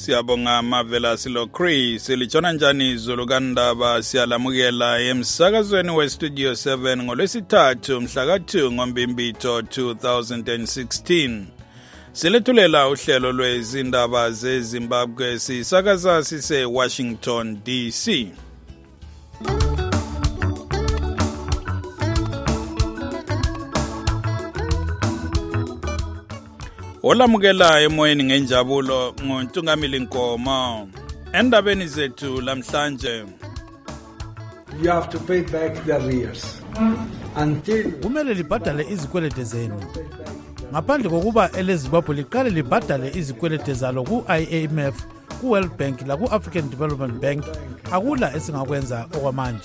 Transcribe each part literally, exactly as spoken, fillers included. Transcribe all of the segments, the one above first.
Siyabonga Mavela Silo Chris lichona njani izulu kandaba siyalamukela emsakazweni we Studio seven ngolwesithathu mhla ka two ngoMbimbitho two thousand sixteen. Silethulela uhlelo lwezindaba zeZimbabwe sisakaza sise Washington D C. Olamukela emoyeni ngenjabulo ngoNtungamili Nkomo. Endabeni zethu lamhlanje. You have to pay back the arrears. Until kumele libhadale izikwelede zenu. Ngaphandle kokuba eleZimbabwe liqale libhadale izikwelede zalo ku-I M F, ku-World Bank la ku-African Development Bank akula esingakwenza okwamanje.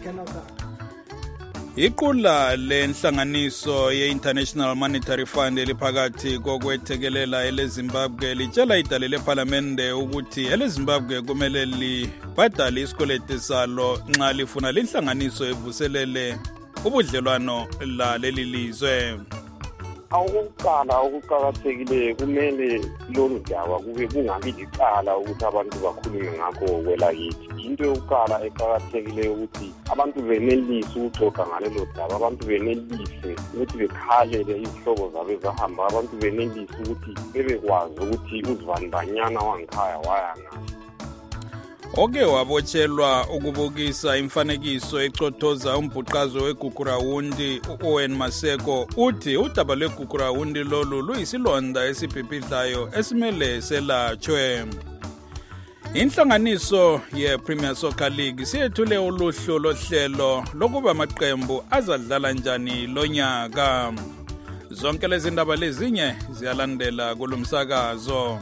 Iqula lenhlanganiso ye-International Monetary Fund eliphakathi kokwethekelela eleZimbabwe litshela idale lePhalamende ukuthi eleZimbabwe kumele libhadale isikwelede salo nxa lifuna lenhlanganiso evuselele ubudlelwano la leli lizwe. Awukuqala okuqakathekile kumele lolu daba kube kungabi licala ukuthi abantu bakhulume ngakho kwelakithi. Into yokuqala eqakathekile ukuthi abantu benelise ukuxoxa ngalelo daba, abantu benelise ukuthi bekhalele izihlobo zabo ezahamba, abantu benelise ukuthi bebekwazi ukuthi uzibandanyana wangikhaya waya ngaphi. Oke wabotshelwa ukubukisa imfanekiso ecothoza umbhuqazo weGugurawundi uOwen Maseko uthi udaba lweGugurawundi lolu luyisilonda esibhibhidlayo esimele selatshwe. Inhlanganiso ye-Premier Soccer League siyethule uluhlu lohlelo lokuba amaqembu azadlala njani lonyaka. Zonke lezi ndaba lezinye ziyalandela kulomsakazo.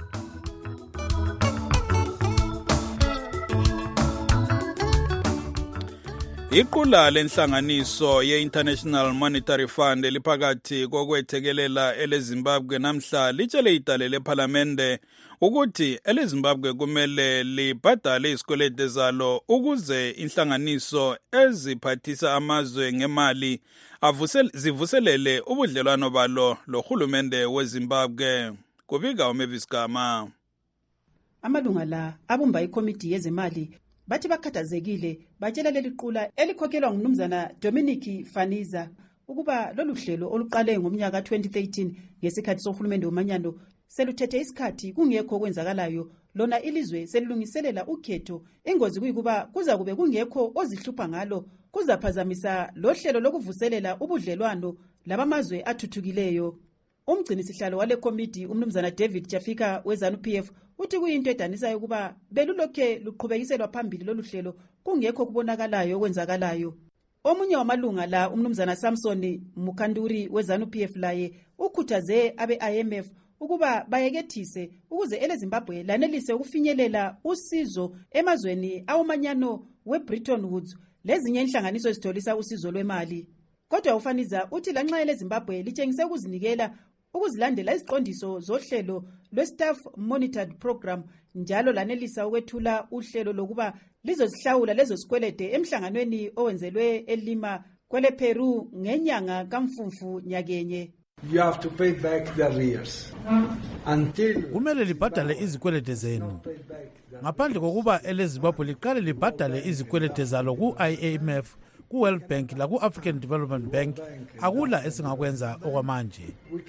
Iqula lenhlanganiso ye-International Monetary Fund eliphakathi kokwethekelela eleZimbabwe namhla litshele idale lePhalamende ukuthi eleZimbabwe kumele libhadale isikwelede zalo ukuze inhlanganiso eziphathisa amazwe ngemali zivuselele ubudlelwano balo lohulumende weZimbabwe. Kubika uMavis Gama. Amalunga la abumba ikomiti yezemali bathi bakhathazekile batshela leli qula elikhokhelwa ngumnumzana Dominic Faniza ukuba lolu hlelo oluqale ngomnyaka twenty thirteen ngesikhathi sohulumende womanyano seluthethe isikhathi kungekho okwenzakalayo, lona ilizwe selilungiselela ukhetho. Ingozi kuyikuba kuza kube kungekho ozihlupha ngalo, kuzaphazamisa lo hlelo lokuvuselela ubudlelwano labamazwe athuthukileyo. Umgcini sihlalo wale komiti umnumzana David Chafika weZanu P F uthi kuyinto edanisayo ukuba belulokhe luqhubekiselwa phambili lolu hlelo kungekho kubonakalayo okwenzakalayo. Omunye wamalunga la umnumzana Samson Mukanduri weZanu P F laye ukhuthaze abe-I M F ukuba bayekethise ukuze eleZimbabwe lanelise ukufinyelela usizo emazweni awomanyano weBretton Woods lezinye inhlanganiso ezitholisa usizo lwemali. Kodwa uFaniza uthi lanxa eleZimbabwe litshengise ukuzinikela ukuzilandela iziqondiso zohlelo lwe-Staff Monitored Program njalo lanelisa ukwethula uhlelo lokuba lizozihlawula lezo sikwelede emhlanganweni owenzelwe eLima kwele Peru ngenyanga kaMfumfu nyakenye. You have to pay back the arrears. Until kumele libhadale izikwelede zenu. Ngaphandle kokuba eleZimbabwe liqale libhadale izikwelede zalo ku-I M F, ku-World Bank la ku-African Development Bank akula esingakwenza okwamanje.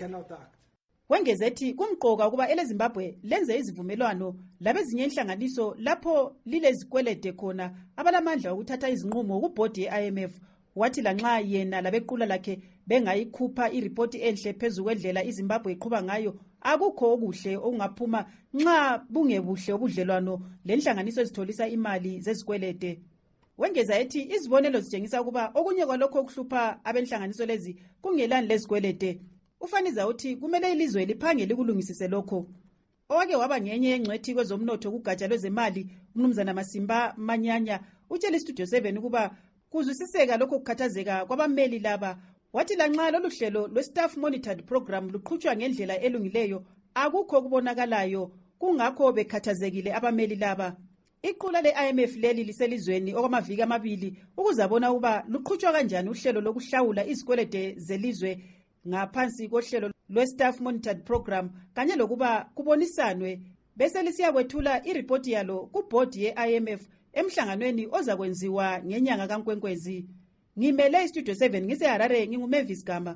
Wengeze ethi kumqoka ukuba eleZimbabwe lenze izivumelwano labezinye inhlanganiso lapho lilezikwelede khona abalamandla ukuthatha izinqumo ukubhodi ye-I M F. Wathi lanxa yena labequla lakhe bengayikhupha iripoti enhle phezu kwendlela iZimbabwe iqhuba ngayo, akukho okuhle okungaphuma nxa bungebuhle obudlelwano lenhlanganiso ezitholisa imali zezikwelede. Wengeza ethi izibonelo zitshengisa ukuba okunye kwalokho okuhlupha abenhlanganiso lezi kungelani lezikwelede. Ufaniza uthi kumele ilizwe liphange likulungisise lokho. Owake waba ngenye yengcwethi kwezomnotho kugatsha lwezemali umnumzana Masimba Manyanya utshela iStudio seven ukuba kuzwisiseka lokho kukhathazeka kwabameli laba. Wathi lanxa lolu hlelo lwe-Staff Monitored Program luqhutshwa ngendlela elungileyo akukho okubonakalayo, kungakho bekhathazekile abameli laba. Iqula le-I M F leli liselizweni okwamaviki amabili ukuzabona ukuba luqhutshwa kanjani uhlelo lokuhlawula izikwelede zelizwe ngaphansi kohlelo lwe-Staff Monitored Program kanye lokuba kubonisanwe bese lisiyakwethula iripoti yalo kubhodi ye-I M F emhlanganweni ozakwenziwa ngenyanga kaNkwenkwezi. Ngimele iStudio seven ngiseHarare, nginguMavis Gama.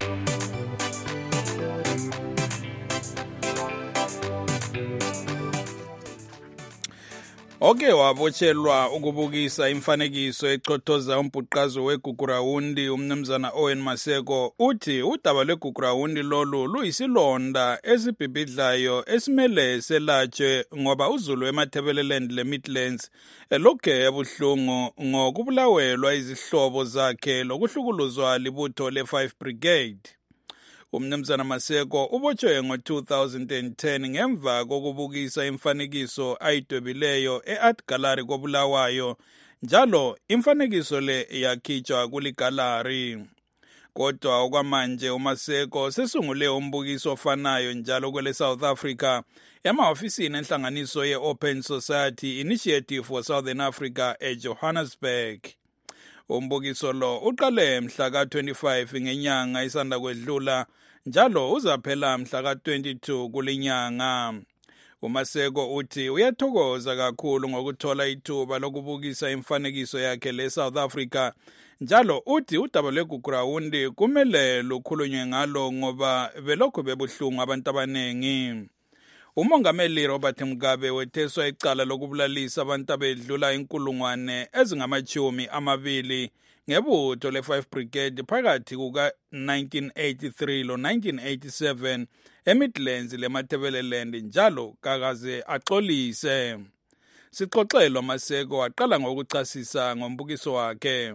Oke wabotshelwa ukubukisa imfanekiso ecothoza umbhuqazo weGugurawundi umnumzana Owen Maseko uthi udaba lweGugurawundi lolu luyisilonda esibhibhidlayo esimele selatshwe ngoba uZulu eMatabeleland leMidlands elokhe ebuhlungu ngokubulawelwa izihlobo zakhe lokuhlukuluzwa libutho le-five Brigade. Umnumzana Maseko ubotshwe ngo-two thousand ten ngemva kokubukisa imfanekiso ayidwebileyo e-Art Gallery koBulawayo, njalo imfanekiso le yakhitshwa kuligallery. Kodwa okwamanje uMaseko sesungule umbukiso ofanayo njalo kwele South Africa emahofisini enhlanganiso ye-Open Society Initiative for Southern Africa eJohannesburg. Umbukiso lo uqale mhla ka twenty-five ngenyanga isanda kwedlula njalo uzaphela mhla ka twenty-two kulinyanga. uMaseko uthi uyathokoza kakhulu ngokuthola ithuba lokubukisa imfanekiso yakhe le South Africa, njalo uthi udaba lweGugurawundi kumele lukhulunywe ngalo ngoba belokhu bebuhlungu abantu abanengi. Umongameli Robert Mugabe wetheswa icala lokubulalisa abantu abedlula inkulungwane ezingamachumi amabili ngebutho le-five Brigade phakathi kuka nineteen eighty-three lo nineteen eighty-seven eMidlands leMatabeleland njalo kakaze axolise. Sixoxelo Maseko waqala ngokuchasisa ngombukiso wakhe.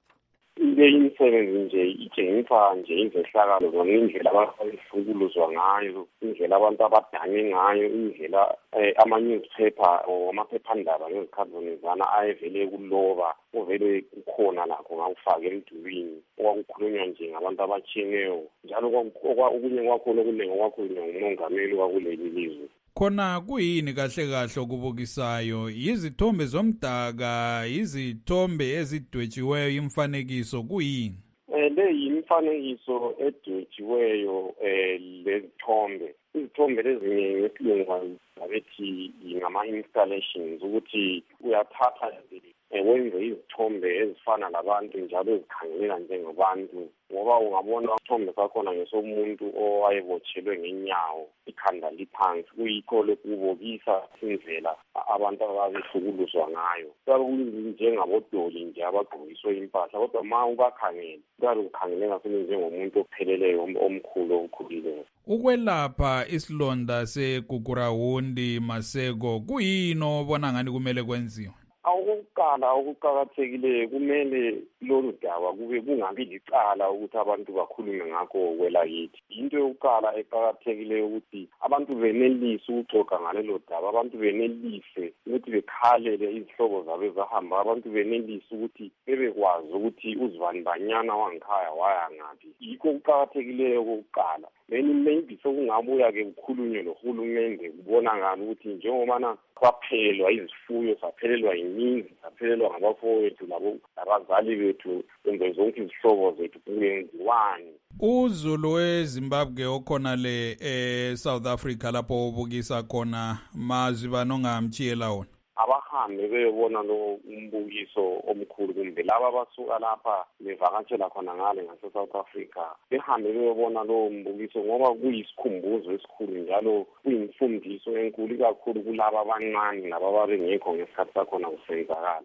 Ile imisebenzi nje itshengisa nje izehlakalo zonindlela abahlukuluzwa ngayo, indlela abantu abadanye ngayo, indlela ama-newspaper or amaphephandaba ngezikhathizana ayevele kuloba uvele kukhona lakho ngakufaka emdulwini okwakukhulunywa nje ngabantu abatshiyeneyo, njalo okunye kwakhona okunengi kwakhulunywa ngumongameli wakuleli lizwe. Khona kuyini kahle kahle okubukisayo? Yizithombe zomdaka, yizithombe ezidwetshiweyo, imfanekiso kuyini? Eh le yimfanekiso edwetshiweyo eh lezithombe. Izithombe lezinye ngesilungu abethi ngama-installations ukuthi uyathatha wenze izithombe ezifana labantu njalo ezikhangeleka njengabantu, ngoba ungabona isithombe sakhona ngesomuntu owayebotshelwe ngenyawo ikhanda liphansi, kuyikho lokubukisa indlela abantu ababehlukuluzwa ngayo. Njengabodoli nje abagqokiswe impahla, kodwa ma ubakhangele kuyabe kukhangeleka njengomuntu opheleleyo omkhulu okukhulileyo. Ukwelapha isilonda seGugurawundi Maseko kuyini obona ngani kumele kwenziwe? Awukuqala okuqakathekileyo kumele lolu daba kube kungabi licala ukuthi abantu bakhulume ngakho kwelakithi. Into yokuqala eqakathekileyo ukuthi abantu benelise ukuxoxa ngalelo daba, abantu benelise ukuthi bekhalele izihlobo zabo ezahamba, abantu benelise ukuthi bebekwazi ukuthi uzibandanyana wangikhaya waya ngaphi. Yikho kuqakathekileyo kokuqala. Then maybe sokungabuya-ke kukhulunywe nohulumende kubonakala ukuthi njengobana kwaphelwa izifuyo, saphelelwa yimizi, saphelelwa ngabafowethu labo abazali bethu, kumbe zonke izihlobo zethu kuyenziwani. uZulu weZimbabwe okhona le eSouth Africa lapho ubukisa khona mazwi banongamtshiyela wona? Abahambe beyobona lo umbukiso omkhulu, kumbe laba basuka lapha bevakatshela khona ngale ngase-South Africa behambe beyobona lo mbukiso ngoba kuyisikhumbuzo esikhulu njalo kuyimfundiso enkulu kakhulu kulaba abancane laba ababengekho ngesikhathi sakhona kusenzakala.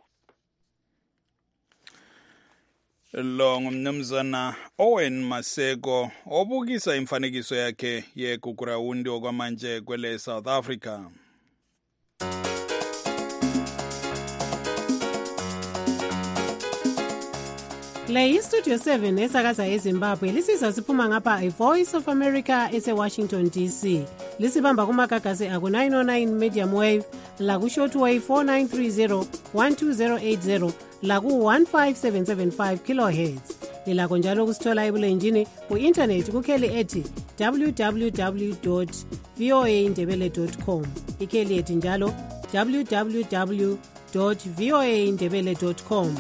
Lo ngumnumzana Owen Maseko obukisa imfanekiso yakhe yeGugurawundi okwamanje kwele South Africa. Le iStudio seven esakaza eZimbabwe lisizwa siphuma ngapha iVoice of America ese-Washington D C. Lisibamba kumagagasi aku nine oh nine medium wave, laku shortwave four nine three zero, one two zero eight zero, laku one five seven seven five kilohertz. Lilakho njalo kusithola ebulenjini ku-internet kukheli ethi w w w dot v o a ndebele dot com. Ikheli ethi njalo w w w dot v o a ndebele dot com.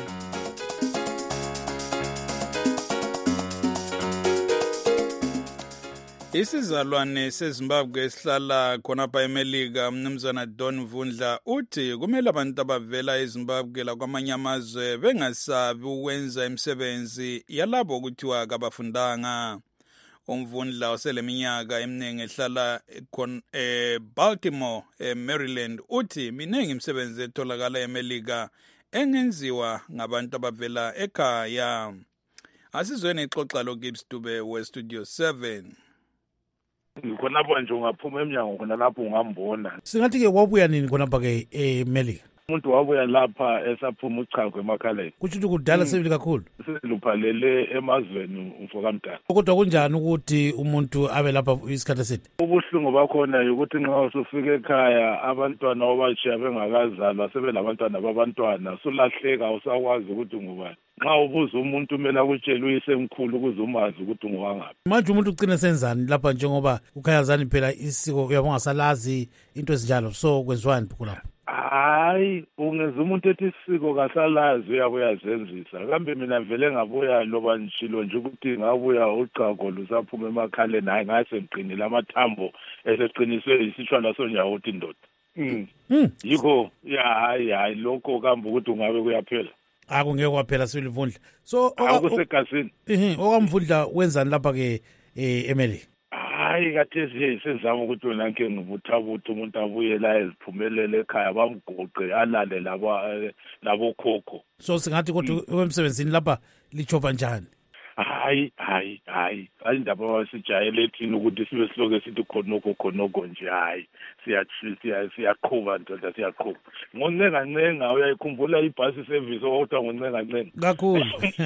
Isizalwane seZimbabwe esihlala khonapha eMelika umnumzana Don Mvundla uthi kumele abantu abavela eZimbabwe lakwamanye amazwe bengasabi ukwenza imisebenzi yalabo kuthiwa kabafundanga. Umvundla oseleminyaka eminingi ehlala eBaltimore eMaryland uthi miningi imisebenzi etholakala eMelika engenziwa ngabantu abavela ekhaya. Asizweni ixoxa lo Gibbs Dube we Studio seven. Khonapha nje ungaphuma eminyango khona lapho ungambona. Singathi ke wabuya nini khonapha ke eMelika? Umuntu wabuya lapha esaphuma uchago emakhaleni. Kuthi ukuthi kudala sebili kakhulu. Siluphalele emazweni umfokamdala. Kodwa kunjani ukuthi umuntu abe lapha isikhathi eside? Ubuhlungu bakhona ukuthi nxa usufika ekhaya abantwana obashiya bengakazalwa sebelabantwana babantwana sulahleka usakwazi ukuthi ngubani. Nxa ubuza umuntu umela akutshela uyisemkhulu ukuze umazi ukuthi ngowangaphi. Manje umuntu ucina senzani lapha njengoba ukhayazani phela isiko uyabona ngasalazi into ezinjalo so kwenziwani lapha? Hayi ungenza umuntu ethi isiko kasalazi uyabuya zenzisa kambe mina vele ngabuya loba nishilo nje ukuthi ngabuya uchago lusaphuma emakhaleni hayi ngase ngiqinile amathambo eseqiniswe isitshwala sonyawo uthi indoda. Mm. Yikho ya hayi hayi lokho kambe ukuthi ungabe kuyaphela. Akungeke kwaphela silivundla. So akusegazini. Mhm okamvundla wenzani lapha ke eMelika? Hayi kathesi senzama ukuthi wena nke ngibuthabutha umuntu abuye la eziphumelele ekhaya bamgoqe alale laba labo khokho. So singathi kodwa emsebenzini lapha lichova njani? Hayi hayi hayi ayindaba wasijayele ethini ukuthi sibe siloke sithi khonoko khonoko nje hayi siya siyaqhuba ndoda siyaqhuba ngoncenga ncenga uyayikhumbula ibhasi service okuthiwa ngoncenga ncenga kakhulu.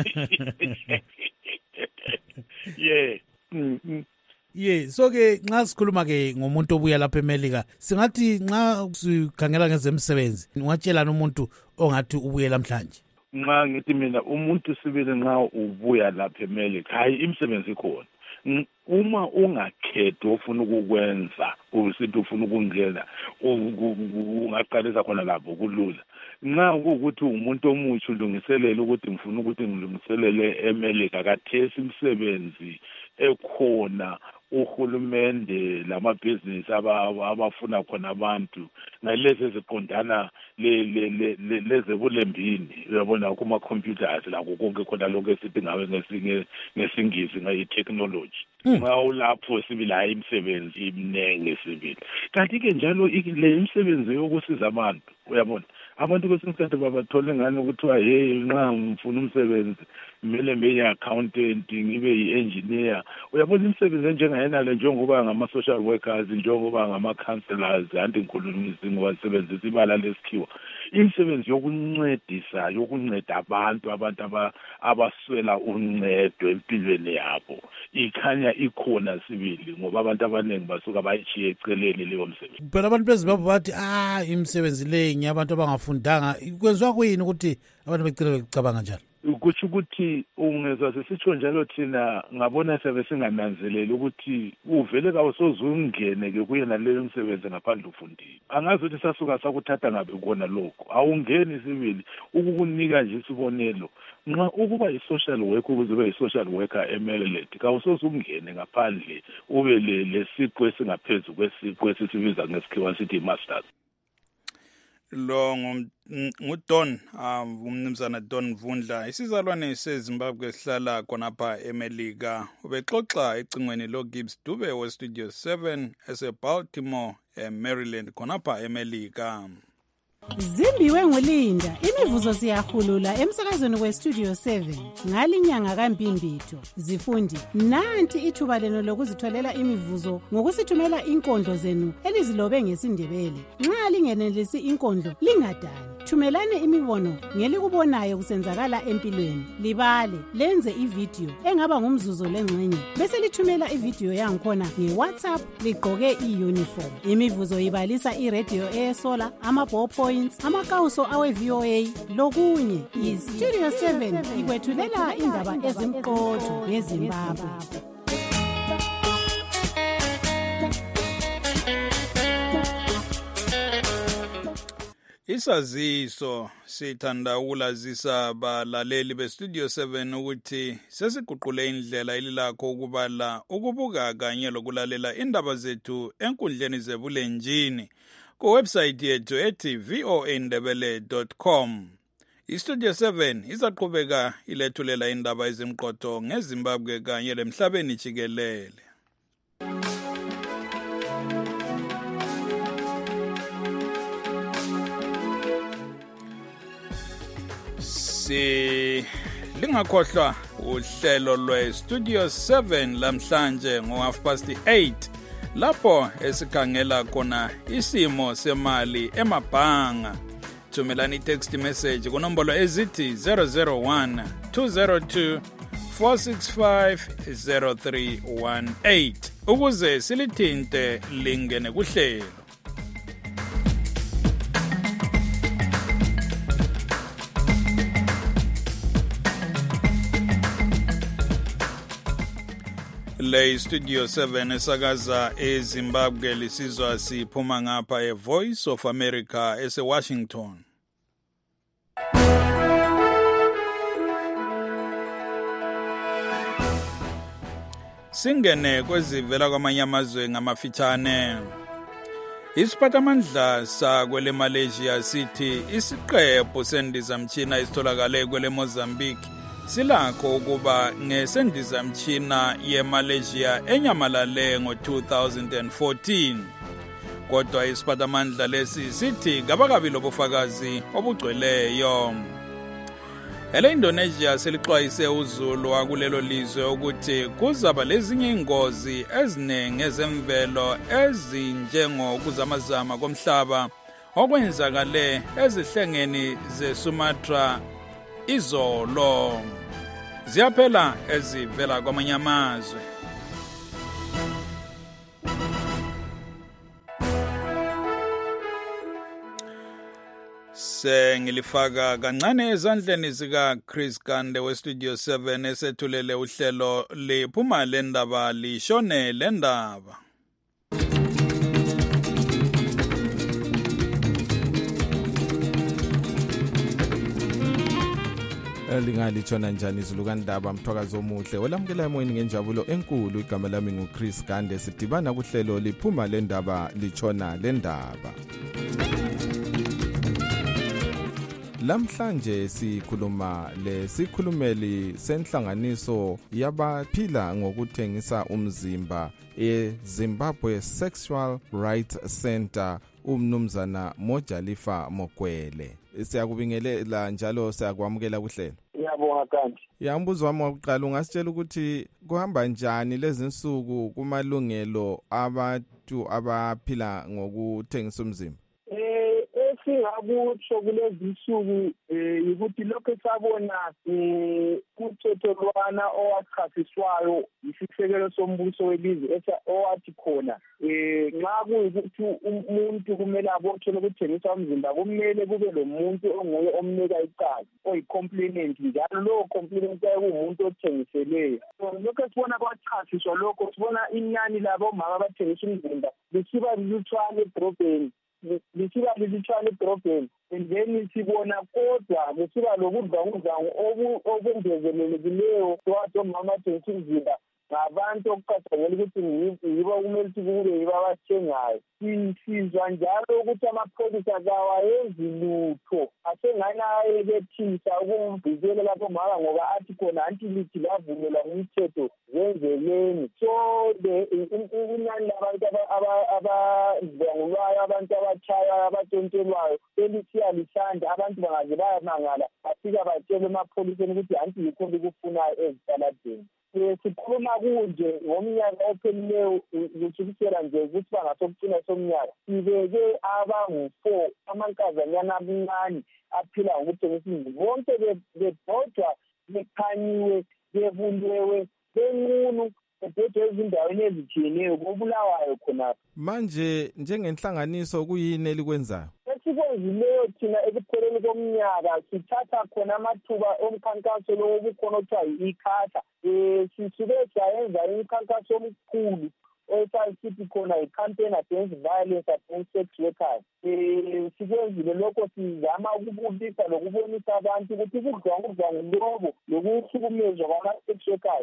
Yeah. Yeah, so ke nxa sikhuluma ke ngomuntu obuya lapha eMelika singathi nxa sikhangela ngezemsebenzi ungatshelana umuntu ongathi ubuye namhlanje. Nxa ngithi mina umuntu sibili nxa ubuya lapha eMelika hayi imisebenzi ikhona. Uma ungakhethi ofuna ukukwenza usithi ufuna ukungena ungaqalisa khona lapho kulula. Nxa ukuthi umuntu omutsha ulungiselela ukuthi ngifuna ukuthi ngilungiselele eMelika kathesi imisebenzi ekhona uhulumende lamabhizinisi abafuna khona abantu ngalezi eziqondana lezebulembini uyabona kuma computers lakho konke khona lokho esithi ngawe ngesinye ngesingisi ngayi technology ngawulapho sibili hayi imisebenzi imnenge sibili kanti ke njalo le imisebenzi yokusiza abantu uyabona abantu kwesinye isikhathi babathola ngani ukuthiwa hey nxa ngifuna umsebenzi kumele ngibe yi-accountant ngibe yi-engineer uyabona imisebenzi enjengayenale njengoba ngama-social workers njengoba ngama-counselors anti ngikhulumisi ngoba sisebenzisa ibala lesikhiwa imisebenzi yokuncedisa yokunceda abantu abantu abaswela uncedo empilweni yabo ikhanya ikhona sibili ngoba abantu abaningi basuka bayishiye eceleni leyo msebenzi. Phela abantu beZimbabwe bathi ah imisebenzi le ngiyabantu abangafundanga kwenziwa kuyini ukuthi abantu becile becabanga njalo? Kuthi ukuthi ungezwa sisitsho njalo thina ngabona sebe singananzeleli ukuthi uvele kawusoze ungene ke kuyena leyo msebenzi ngaphandle ufundile. Angazi ukuthi sasuka sakuthatha ngabe kona lokho awungeni sibili ukukunika nje isibonelo nxa ukuba i-social worker ukuze ube yi-social worker eMaryland kawusoze ungene ngaphandle ube lesiqu esingaphezulu kwesiqu esisibiza ngesikhiwa sithi i-masters. Lo nguDon umnumzana Don Mvundla isizalwane seZimbabwe esihlala khonapha eMelika ubexoxa ecingweni lo Gibbs Dube we Studio seven eseBaltimore eMaryland khonapha eMelika. Zimbiwe nguLinda imivuzo siyahulula emsakazweni weStudio seven ngalinyanga kaMbimbitho zifundi nanti ithuba leno lokuzitholela imivuzo ngokusithumela inkondlo zenu elizilobe ngesindebele nxa lingenelisi inkondlo lingadani thumelane imibono ngelikubonayo kusenzakala empilweni libale lenze ivideo engaba ngumzuzu lengxenye bese lithumela ivideo yangikhona ngeWhatsApp ligqoke iuniform imivuzo ibalisa iradio esola amaballpoints amakawuso awe-V O A lokunye iStudio seven ikwethulela indaba ezimqotho ngeZimbabwe. Isaziso sithanda ukulazisa balaleli bestudio seven ukuthi sesiguqule indlela elilakho ukubala, ukubuka kanye lokulalela indaba zethu enkundleni zebulenjini kuwebsite yethu ethi v o a ndebele dot com. Istudio seven izaqhubeka ilethulela indaba ezimqotho ngeZimbabwe kanye lemhlabeni jikelele. Si lingakhohlwa uhlelo lwe Studio seven lamhlanje ngo half past eight lapho esikhangela khona isimo semali emabhanga. Thumelani text message kunombolo ezithi zero zero one two zero two four six five zero three one eight ukuze silithinte lingene kuhlelo. Le Studio seven esakaza eZimbabwe lisizwa siphuma ngapha eVoice of America ese Washington. Singene kwezivela kwamanye amazwe ngamafitshane. Isiphathamandla sakwele Malaysia sithi isiqephu sendizamtshina isitholakale kwele Mozambique silakho ukuba ngesendizamtshina yeMalaysia enyamalale ngo two thousand fourteen. Kodwa isiphathamandla lesi sithi kabakabi lobufakazi obugcweleyo. Ele Indonesia selixwayise uZulu wakulelo lizwe ukuthi kuzaba lezinye ingozi ezinenge ezemvelo ezinjengokuzamazama komhlaba okwenzakale ezihlengeni zeSumatra izolo. Ziyaphela ezivela kwamanye amazwe. Sengilifaka kancane ezandleni zika Chris Kande we Studio seven esethulele uhlelo liphuma lendaba lishone lendaba. Lingalithona njani izulu kandaba mthwakazi omuhle olamukela emoyeni ngenjabulo enkulu. Igama lami nguChris Gande sidibana kuhlelo liphuma lendaba lichona lendaba. Lamhlanje sikhuluma lesikhulumeli senhlanganiso yabaphila ngokuthengisa umzimba eZimbabwe Sexual Rights Center umnumzana Mojalifa Mokwele. Siyakubingelela njalo siyakwamukela kuhlelo. Ngiyabonga kanti. Yambuzo wami wokuqala ungasitshela ukuthi kuhamba njani lezi insuku kumalungelo abantu abaphila ngokuthengisa umzimba? Eh esingakutsho kulezi insuku ukuthi lokho sabona umthethwana owachasiswayo isisekelo sombuso welizwe owathi khona eh nxa kuyikuthi umuntu kumele abotshwe ukuthengisa umzimba kumele kube lo muntu onguye omnika icala oyicomplainant njalo lo complainant ayekumuntu othengiseleyo. So lokho sibona kwachasiswa lokho sibona inani labo mama abathengisa umzimba lisiba lilutshwane edrobheni lisiba lilutshwane edrobheni and then sibona kodwa kusiba lokudlangudlangu okungezelelekileyo kwathi omama athengisa umzimba ngabantu okucathangela ukuthi yibo kumele sikube yibo abathengayo. Sisizwa njalo ukuthi amapholisa kawayenzi lutho asengani ayekethisa ukumvikela lapho mama ngoba athi khona antilithi lavumela umthetho zenzeleni. So inani labantu abadlangulwayo abantu abatshayayo abatshontshelwayo selisiya lisanda abantu bangaze bayamangala bafika batshele emapholiseni ukuthi anti yikho likufunayo ezitaladeni. Sikhuluma kunje ngomnyaka ophelileyo kusukisela nje ukuthi bangasokucina somnyaka sibeke abangu-four amankazanyana amancane aphila ngokuthengisa umzimba bonke bebhodwa bekhanyiwe bebulewe benqunu bebhodwa ezindaweni ezitshiyeneyo kobulawayo khonapho. Manje njengenhlanganiso kuyini elikwenzayo? Esikwenzileyo thina ekupheleni komnyaka sithatha khona amathuba omkhankaso lowo bukhona okuthiwa yi-ICASA. Um sisuke sayenza imikhankaso omkhulu esasithi khona i-campaign against violence against sex workers. Um sikwenzile lokho sizama ukubukisa lokubonisa abantu ukuthi ukudlwangudlwangu lobo lokuhlukumezwa kwama-sex workers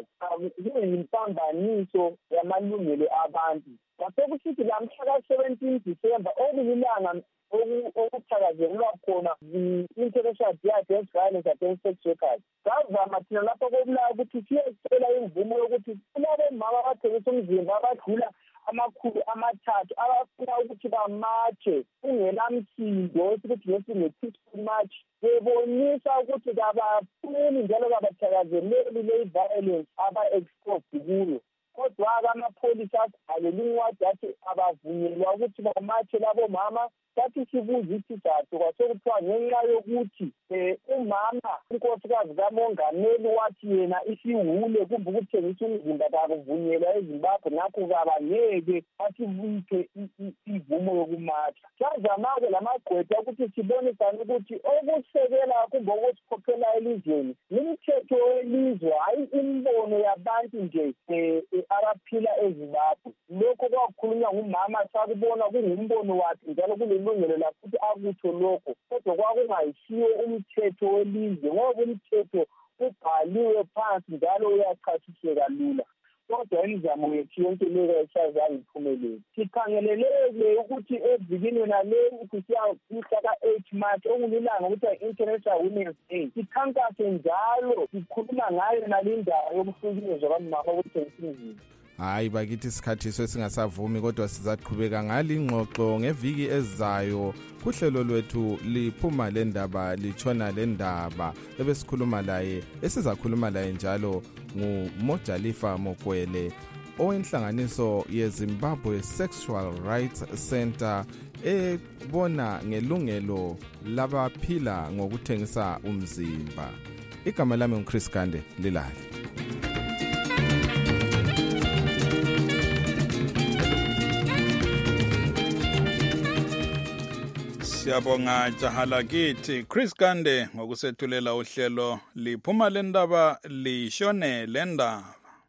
kuyimpambaniso yamalungelo abantu. Ngasekusithi lamhla ka-seventeen December okuyilanga okuthakazelelwa khona the-International Day Against Violence Against Sex Workers. Savama thina lapho kobulayo ukuthi siyecela imvumo yokuthi kulabo mama abathengisa umzimba abadlula amakhulu amathathu abafuna ukuthi bamatshe kungelamsindo esithi ngesinge-peaceful march bebonisa ukuthi kabafuni njalo kabathakazeleli le-violence aba-exposed kuyo. Kodwa-ke amapholisa asibhalele incwadi athi abavunyelwa ukuthi bamatshe labo mama. Sathi sibuza isizathu kwasekuthiwa ngenxa yokuthi um umama unkosikazi kamongameli wathi yena isiwule kumbe ukuthengisa umzimba kakuvunyelwa eZimbabwe ngakho kabangeke asibuyise ivumo yokumatha. Sazama-ke lamagqwetha ukuthi sibonisane ukuthi okusekela kumbe okusikhokhela elizweni imithetho welizwe hayi imibono yabantu nje um abaphila eZimbabwe. Lokho kwakukhulunywa ngumama sakubona kungumbono wakhe njalo kule ilungelo lakuthi akutho lokho kodwa kwakungayisiyo umthetho welizwe ngoba umthetho ubhaliwe phansi njalo uyachasiseka lula. Kodwa imizamo yethu yonke leyo isazange iphumelele. Sikhangeleleke ukuthi evikini naleyo kusiya mhla ka-eight March okuyilanga ukuthi i-International Women's Day sikhankase njalo sikhuluma ngayo nalindawo yokuhlukunyezwa kwamama okuthengisa imizimba. Hayi bakithi isikhathi sesingasavumi kodwa sizaqhubeka ngale ngxoxo ngeviki ezayo kuhlelo lwethu liphuma le ndaba litshona le ndaba ebesikhuluma laye esizakhuluma laye njalo nguMojalifa Mokwele owenhlanganiso yeZimbabwe Sexual Rights Center ebona ngelungelo labaphila ngokuthengisa umzimba. Igama lami nguChris Gande Lilali. Siyabonga jahala kithi Chris Gande ngokusethulela uhlelo liphuma le ndaba lishone le ndaba.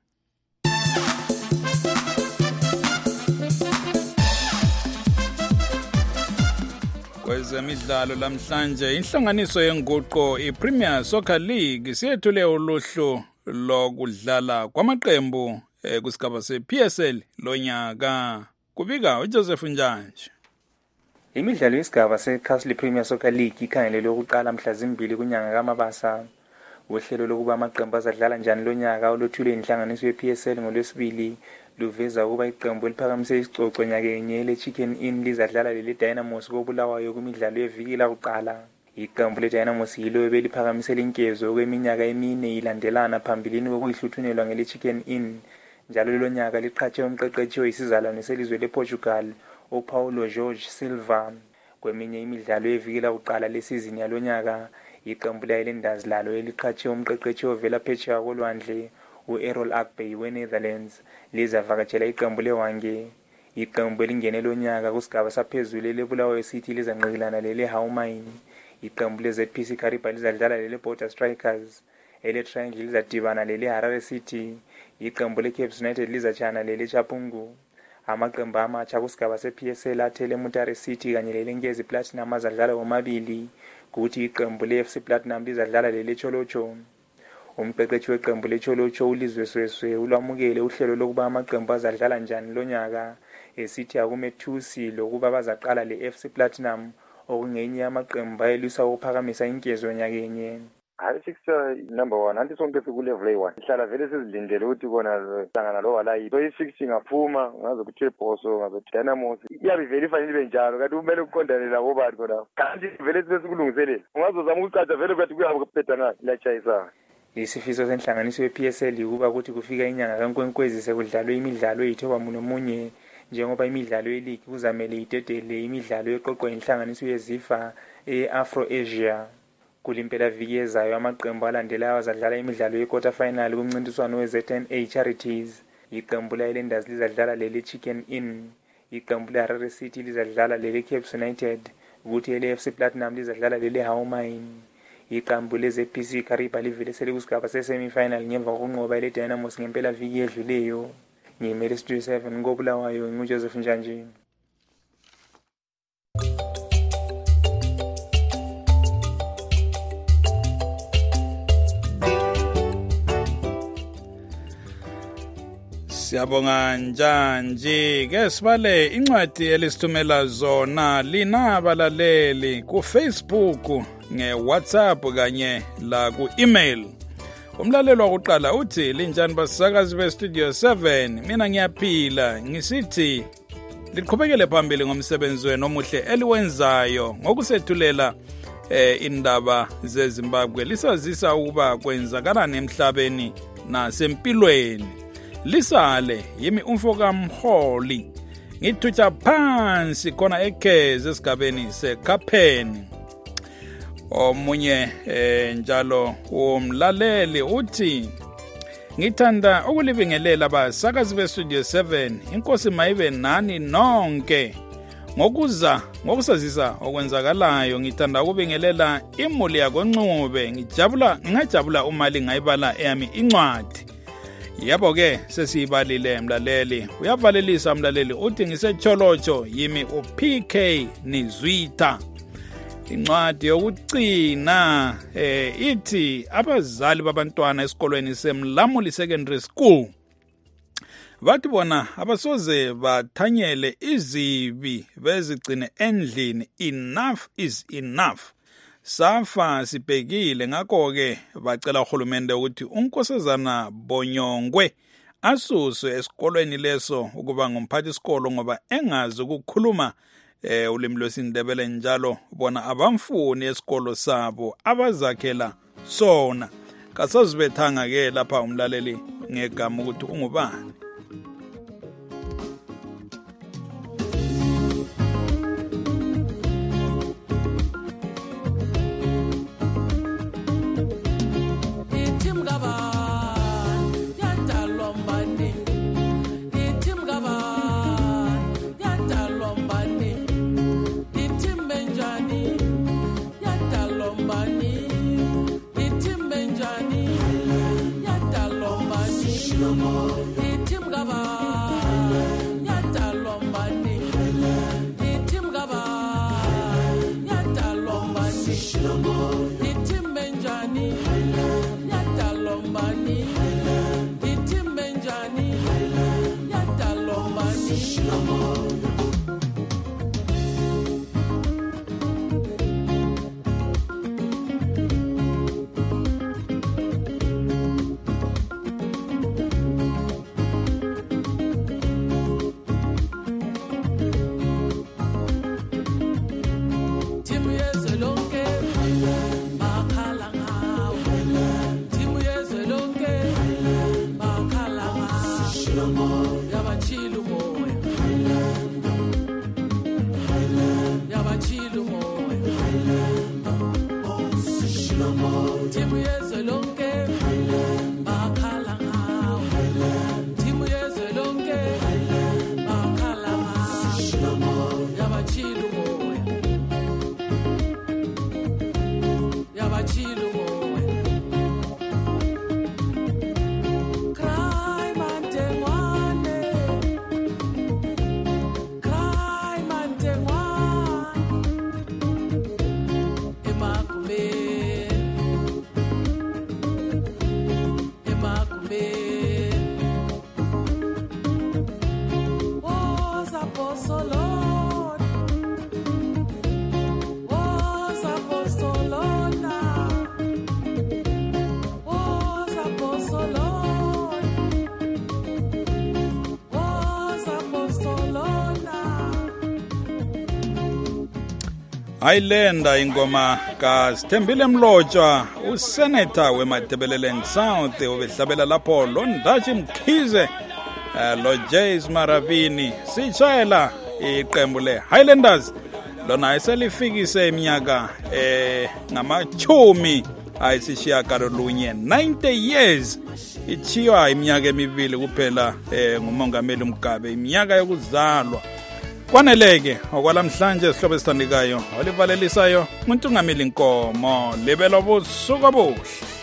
Kwezemidlalo lamhlanje inhlanganiso yenguqo iPremier Soccer League siyethule uluhlu lokudlala kwamaqembu kusigaba se-P S L lonyaka. Kubika uJoseph Njanje. Imidlalo yesigaba se-Castle Premier Soccer League ikhangelelwe ukuqala mhla zimbili kunyanga kaMabasa. Uhlelo lokuba amaqembu azadlala njani lonyaka oluthule inhlanganiso ye-P S L ngolwesibili luveza ukuba iqembu eliphakamise isicoco nyakenye le-Chicken Inn lizadlala leli Dynamos koBulawayo kumidlalo yeviki lakuqala. Iqembu le-Dynamos yilo ebeliphakamise inkezo kweminyaka emine ilandelana phambilini kokuyihluthunelwa ngele-Chicken Inn. Njalo lo nyaka liqhatshe umqeqeshi oyisizalwane selizwe lePortugal uPaulo Jorge Silva. Kweminye imidlalo yeviki lakuqala lesizini yalonyaka iqembu le-Islanders lalo eliqhatshe umqeqeshi ovela phetsheya kolwandle u-Errol Akbey we-Netherlands lizavakatshela iqembu leWange. Iqembu elingene lonyaka kusigaba saphezulu leBulawayo City lizanqikilana lele-Haumain. Iqembu le-Z P C Kariba lizadlala lele-Border Strikers. Ele-Triangle lizadibana lele-Harare City. Iqembu le-Cape United lizatshana lele-Chapungu. Amaqembu amatsha kusigaba se-P S L athele Mutare City kanye lelenkezi Platinum azadlala womabili kuthi iqembu le-F C Platinum lizadlala lele-Cholocho. Umqeqeshi weqembu le-Cholocho uLizwe Sweswe ulwamukele uhlelo lokuba amaqembu azadlala njani lonyaka esithi akumethusi lokuba bazaqala le-F C Platinum okungenye amaqembu ayelwisa ukuphakamisa inkezo nyakenye. Hayi fixture number one anti sonke sikulevel one ihlala vele sizilindele ukuthi kona hlangana lo walayi so i-fixture ngaphuma ngaze kuthi Boso ngaze Dynamos iyabe vele ifanele ibe njalo kanti kumele ukuqondane labo bantu kona kanti vele sibe sikulungiselele ungazozama ukucaca vele kwathi kuyaba kuphetha ngayo lachayisa. Isifiso senhlanganiso ye-P S L ukuba ukuthi kufika inyanga kaNkwenkwezi sekudlalwe imidlalo eyithoba munomunye njengoba imidlalo ye-league kuzamele idedele imidlalo eqoqwa inhlanganiso yeZIFA e-Afro-Asia. Kulimpela viki ezayo amaqembu alandelayo azadlala imidlalo ye-quarter final kumncintiswano we-Z N A Charities. Iqembu le-Islanders lizadlala lele-Chicken Inn. Iqembu le-Harare City lizadlala lele-Cape United ukuthi ele-F C Platinum lizadlala lele-Haumain. Iqembu le-Z P C Kariba livele selikusigaba se-semi-final ngemva kokunqoba ile-Dynamos ngempela viki edluleyo. ngiyimele Studio seven ngobulawayo nguJoseph Njanjini. Siyabonga njanje ke sibale incwadi elisithumela zona lina abalaleli ku Facebook nge WhatsApp kanye la ku email. Umlalelo wokuqala uthi linjani basakazi be Studio seven, mina ngiyaphila ngisithi liqhubekele phambili ngomsebenzi wenu omuhle eliwenzayo ngokusethulela eh indaba zeZimbabwe lisazisa ukuba kwenzakalani emhlabeni nasempilweni. Lisale yimi umfoka Mholi ngithutha phansi khona ekheze esigabeni seKapheni. Omunye eh, njalo umlaleli uthi ngithanda ukulibingelela abasakazi be Studio seven, inkosi mayibe nani nonke ngokuza ngokusazisa okwenzakalayo. Ngithanda ukubingelela imuli yakoNcube, ngijabula ngingajabula uma lingayibala eyami incwadi. Yabo ke sesiyibalile mlaleli, uyavalelisa mlaleli uthi ngisecholotsho yimi uP K Nizwitha. Incwadi yokucina eh ithi abazali babantwana esikolweni seMlamuli Secondary School bathi bona abasoze bathanyele izibi bezigcine endlini. Enough is enough. Safa sibhekile ngakho ke bacela uhulumende ukuthi unkosazana Bonyongwe asuswe esikolweni leso ukuba ngumphathi isikolo ngoba engazi ukukhuluma eh ulimi lwesindebele, njalo bona abamfuni esikolo sabo abazakhela sona. Kasazibethanga ke lapha umlaleli ngegama ukuthi ungubani. Ailenda ingoma ka Sithembile Mlotshwa, usenator weMatebeleland South obehlabela lapho Londachi Mkhize lo Jays Maravini sitshayela iqembu le Highlanders lona eselifikise iminyaka eh ngamachumi ayisishiya kalolunye ninety years ichiwa iminyaka emibili kuphela eh ngumongameli uMgabe iminyaka yokuzalwa. Kwaneleke okwalamhlanje sihlobo esithandekayo olivalelisayo umuntu ngameli inkomo libelo busuku obuhle.